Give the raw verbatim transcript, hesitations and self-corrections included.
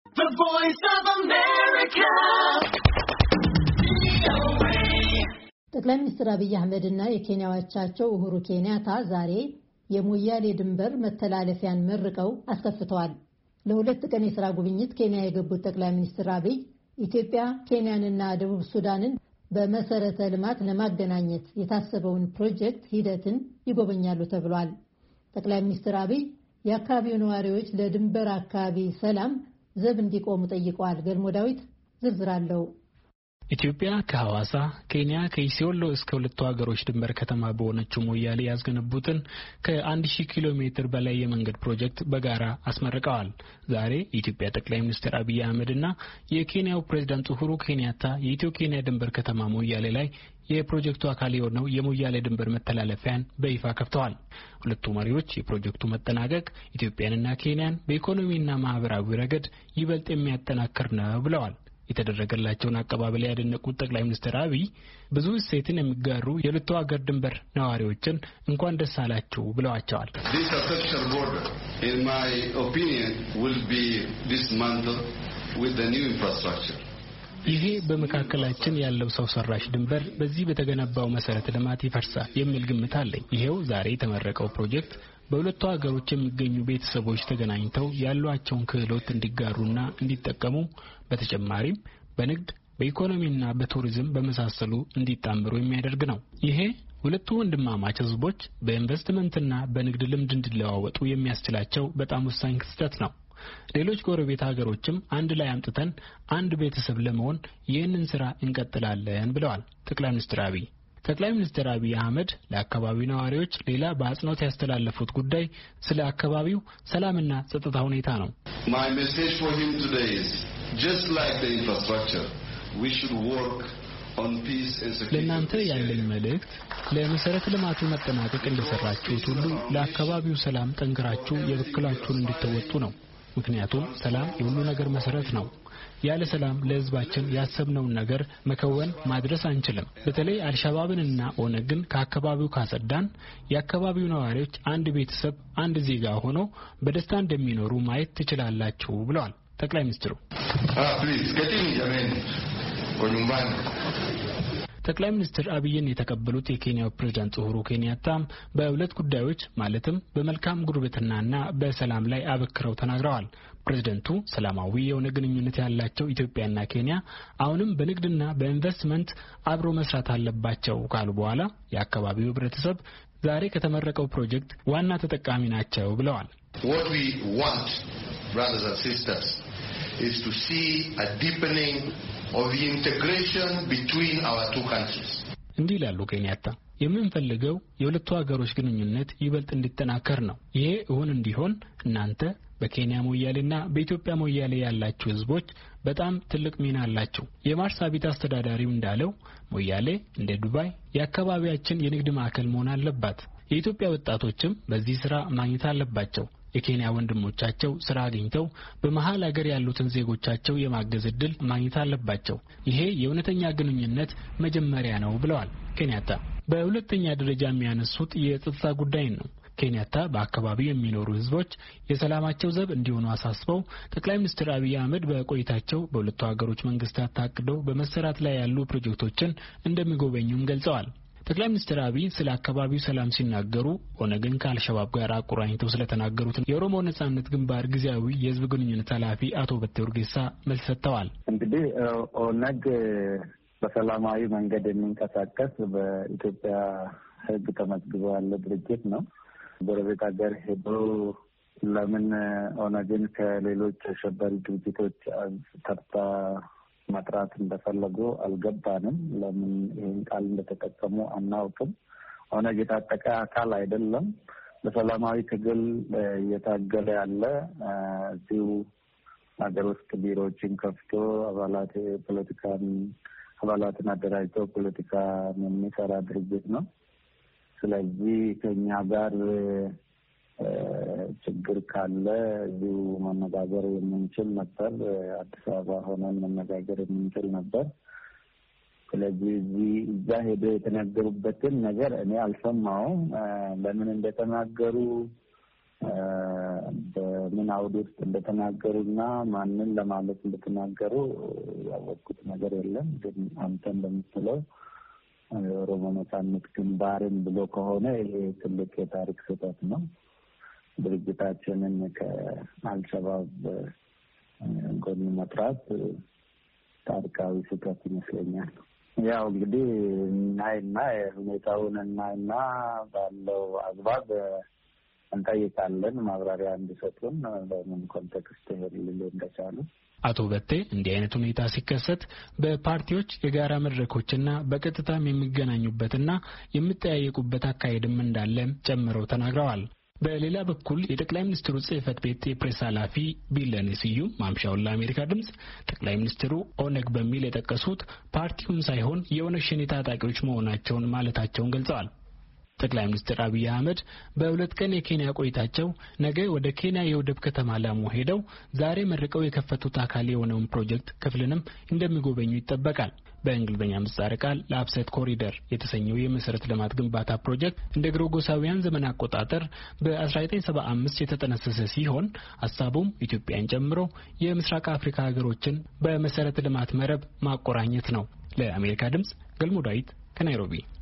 The Voice of America. ጠቅላይ ሚኒስትር አብይ አህመድ እና የኬንያው አቻቸው ኡሁሩ ኬንያታ ዛሬ የሞያሌ ድንበር መተላለፊያን መርቀው አስከፍተዋል። ለሁለት ቀን የሥራ ጉብኝት ኬንያ የገቡት ጠቅላይ ሚኒስትር አብይ ኢትዮጵያ ኬንያንና ደቡብ ሱዳንን በመሰረተ ልማት ለማገናኘት የታሰበውን ፕሮጀክት ሂደትን ይጎበኛሉ ተብሏል። ጠቅላይ ሚኒስትር አብይ የአካባቢው ነዋሪዎች ለድንበር አካባቢ ሰላም ዘብ እንዲቆሙ ጠይቀዋል። ገልሞ ዳዊት ዝርዝር አለው። ኢትዮጵያ ከሐዋሳ ኬንያ ከኢሲዮሎ እስከ ሁለቱ ሀገሮች ድንበር ከተማ በሆነችው ሞያሌ ያስገነቡትን ከአንድ ሺህ ኪሎ ሜትር በላይ የመንገድ ፕሮጀክት በጋራ አስመርቀዋል። ዛሬ የኢትዮጵያ ጠቅላይ ሚኒስትር አብይ አህመድና የኬንያው ፕሬዝዳንት ኡሁሩ ኬንያታ የኢትዮ ኬንያ ድንበር ከተማ ሞያሌ ላይ የፕሮጀክቱ አካል የሆነው የሞያሌ ድንበር መተላለፊያን በይፋ ከፍተዋል። ሁለቱ መሪዎች የፕሮጀክቱ መጠናቀቅ ኢትዮጵያንና ኬንያን በኢኮኖሚና ማህበራዊ ረገድ ይበልጥ የሚያጠናክር ነው ብለዋል። የተደረገላቸውን አቀባበል ያደነቁት ጠቅላይ ሚኒስትር አብይ ብዙ እሴትን የሚጋሩ የሁለቱ ሀገር ድንበር ነዋሪዎችን እንኳን ደስ አላችሁ ብለዋቸዋል። This affection border in my opinion will be dismantled with the new infrastructure. ይሄ በመካከላችን ያለው ሰው ሰራሽ ድንበር በዚህ በተገነባው መሰረተ ልማት ይፈርሳል የሚል ግምት አለኝ። ይሄው ዛሬ የተመረቀው ፕሮጀክት በሁለቱ ሀገሮች የሚገኙ ቤተሰቦች ተገናኝተው ያሏቸውን ክህሎት እንዲጋሩና እንዲጠቀሙ በተጨማሪም በንግድ በኢኮኖሚና በቱሪዝም በመሳሰሉ እንዲጣመሩ የሚያደርግ ነው። ይሄ ሁለቱ ወንድማማች ህዝቦች በኢንቨስትመንትና በንግድ ልምድ እንዲለዋወጡ የሚያስችላቸው በጣም ወሳኝ ክስተት ነው። ሌሎች ጎረቤት ሀገሮችም አንድ ላይ አምጥተን አንድ ቤተሰብ ለመሆን ይህንን ስራ እንቀጥላለን ብለዋል ጠቅላይ ሚኒስትር አብይ። ጠቅላይ ሚኒስትር አብይ አህመድ ለአካባቢው ነዋሪዎች ሌላ በአጽንኦት ያስተላለፉት ጉዳይ ስለ አካባቢው ሰላምና ጸጥታ ሁኔታ ነው። My message for him today is just like the infrastructure we should work on peace and security. ለእናንተ ያለኝ መልእክት ለመሰረተ ልማቱ መጠናቀቅ እንደሰራችሁት ሁሉ ለአካባቢው ሰላም ጠንክራችሁ የበኩላችሁን እንድትወጡ ነው። ምክንያቱም ሰላም የሁሉ ነገር መሰረት ነው። ያለ ሰላም ለህዝባችን ያሰብነውን ነገር መከወን ማድረስ አንችልም። በተለይ አልሸባብንና ኦነግን ከአካባቢው ካጸዳን የአካባቢው ነዋሪዎች አንድ ቤተሰብ አንድ ዜጋ ሆነው በደስታ እንደሚኖሩ ማየት ትችላላችሁ ብለዋል ጠቅላይ ሚኒስትሩ። ጠቅላይ ሚኒስትር አብይን የተቀበሉት የኬንያው ፕሬዝዳንት ኡሁሩ ኬንያታም በሁለት ጉዳዮች ማለትም በመልካም ጉርብትናና በሰላም ላይ አበክረው ተናግረዋል። ፕሬዝዳንቱ ሰላማዊ የሆነ ግንኙነት ያላቸው ኢትዮጵያና ኬንያ አሁንም በንግድና በኢንቨስትመንት አብሮ መስራት አለባቸው ካሉ በኋላ የአካባቢው ህብረተሰብ ዛሬ ከተመረቀው ፕሮጀክት ዋና ተጠቃሚ ናቸው ብለዋል። What we want, brothers and sisters, is to see a deepening of the integration between our two countries. እንዲህ ይላሉ ኬንያታ፣ የምንፈልገው የሁለቱ ሀገሮች ግንኙነት ይበልጥ እንዲጠናከር ነው። ይሄ እውን እንዲሆን እናንተ በኬንያ ሞያሌና በኢትዮጵያ ሞያሌ ያላችሁ ህዝቦች በጣም ትልቅ ሚና አላችሁ። የማርሳቢት አስተዳዳሪው እንዳለው ሞያሌ እንደ ዱባይ የአካባቢያችን የንግድ ማዕከል መሆን አለባት። የኢትዮጵያ ወጣቶችም በዚህ ስራ ማግኘት አለባቸው። የኬንያ ወንድሞቻቸው ስራ አግኝተው በመሃል ሀገር ያሉትን ዜጎቻቸው የማገዝ እድል ማግኘት አለባቸው። ይሄ የእውነተኛ ግንኙነት መጀመሪያ ነው ብለዋል ኬንያታ። በሁለተኛ ደረጃ የሚያነሱት የጸጥታ ጉዳይ ነው። ኬንያታ በአካባቢው የሚኖሩ ህዝቦች የሰላማቸው ዘብ እንዲሆኑ አሳስበው ጠቅላይ ሚኒስትር አብይ አህመድ በቆይታቸው በሁለቱ ሀገሮች መንግስታት ታቅደው በመሰራት ላይ ያሉ ፕሮጀክቶችን እንደሚጎበኙም ገልጸዋል። ጠቅላይ ሚኒስትር አብይ ስለ አካባቢው ሰላም ሲናገሩ ኦነግን ከአልሸባብ ጋር አቆራኝተው ስለተናገሩት የኦሮሞ ነጻነት ግንባር ጊዜያዊ የህዝብ ግንኙነት ኃላፊ አቶ በቴ ኡርጌሳ መልስ ሰጥተዋል። እንግዲህ ኦነግ በሰላማዊ መንገድ የሚንቀሳቀስ በኢትዮጵያ ህግ ተመዝግቦ ያለ ድርጅት ነው። ጎረቤት ሀገር ሄዶ ለምን ኦነግን ከሌሎች አሸባሪ ድርጅቶች ተርታ ማጥራት እንደፈለጉ አልገባንም። ለምን ይሄን ቃል እንደተጠቀሙ አናውቅም። ኦነግ የታጠቀ አካል አይደለም። በሰላማዊ ትግል እየታገለ ያለ እዚሁ ሀገር ውስጥ ቢሮዎችን ከፍቶ አባላት ፖለቲካን አባላትን አደራጅቶ ፖለቲካ የሚሰራ ድርጅት ነው። ስለዚህ ከኛ ጋር ችግር ካለ እዚሁ መነጋገር የምንችል ነበር። አዲስ አበባ ሆነን መነጋገር የምንችል ነበር። ስለዚህ እዚህ እዛ ሄዶ የተናገሩበትን ነገር እኔ አልሰማውም። ለምን እንደተናገሩ በምን አውድ ውስጥ እንደተናገሩና ማንን ለማለት እንደተናገሩ ያወቅኩት ነገር የለም። ግን አንተ እንደምትለው ኦሮሞ ነጻነት ግንባርን ብሎ ከሆነ ይሄ ትልቅ የታሪክ ስህተት ነው። ድርጅታችንን ከአልሸባብ ጎን መጥራት ታሪካዊ ስህተት ይመስለኛል። ያው እንግዲህ እናይና ሁኔታውን እናይና ባለው አግባብ እንጠይቃለን ማብራሪያ እንዲሰጡን በምን ኮንቴክስት ሊሉ እንደቻሉ። አቶ በቴ እንዲህ አይነት ሁኔታ ሲከሰት በፓርቲዎች የጋራ መድረኮችና በቀጥታም የሚገናኙበትና የሚጠያየቁበት አካሄድም እንዳለ ጨምረው ተናግረዋል። በሌላ በኩል የጠቅላይ ሚኒስትሩ ጽህፈት ቤት የፕሬስ ኃላፊ ቢለኔ ስዩም ማምሻውን ለአሜሪካ ድምጽ ጠቅላይ ሚኒስትሩ ኦነግ በሚል የጠቀሱት ፓርቲውን ሳይሆን የኦነግ ሸኔ ታጣቂዎች መሆናቸውን ማለታቸውን ገልጸዋል። ጠቅላይ ሚኒስትር አብይ አህመድ በሁለት ቀን የኬንያ ቆይታቸው ነገ ወደ ኬንያ የወደብ ከተማ ላሙ ሄደው ዛሬ መርቀው የከፈቱት አካል የሆነውን ፕሮጀክት ክፍልንም እንደሚጎበኙ ይጠበቃል። በእንግሊዝኛ ምህጻረ ቃል ለአፕሴት ኮሪደር የተሰኘው የመሰረተ ልማት ግንባታ ፕሮጀክት እንደ ግሪጎሪያውያን ዘመን አቆጣጠር በአስራ ዘጠኝ ሰባ አምስት የተጠነሰሰ ሲሆን ሐሳቡም ኢትዮጵያን ጨምሮ የምስራቅ አፍሪካ ሀገሮችን በመሰረተ ልማት መረብ ማቆራኘት ነው። ለአሜሪካ ድምጽ ገልሞ ዳዊት ከናይሮቢ